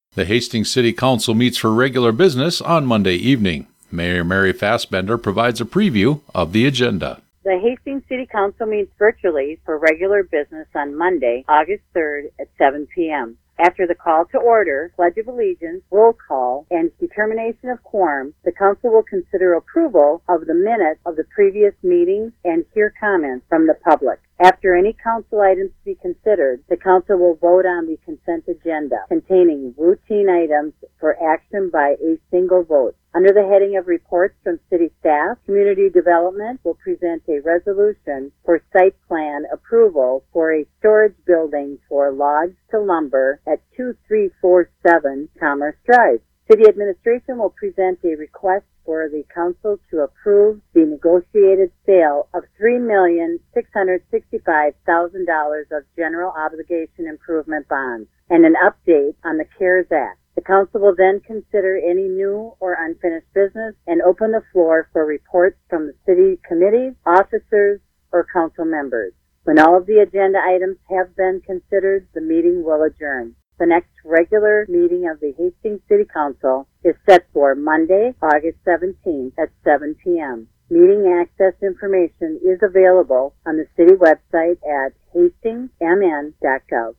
The Hastings City Council meets for regular business on Monday evening. Mayor Mary Fassbender provides a preview of the agenda. The Hastings City Council meets virtually for regular business on Monday, August 3rd at 7 p.m. After the call to order, Pledge of Allegiance, roll call, and determination of quorum, the Council will consider approval of the minutes of the previous meetings and hear comments from the public. After any council items to be considered, the council will vote on the consent agenda containing routine items for action by a single vote. Under the heading of reports from city staff, community development will present a resolution for site plan approval for a storage building for logs to lumber at 2347 Commerce Drive. City administration will present a request for the council to approve the negotiated sale of $3,665,000 of general obligation improvement bonds and an update on the CARES Act. The council will then consider any new or unfinished business and open the floor for reports from the city committees, officers, or council members. When all of the agenda items have been considered, the meeting will adjourn. The next regular meeting of the Hastings City Council is set for Monday, August 17th at 7 p.m. Meeting access information is available on the city website at hastingsmn.gov.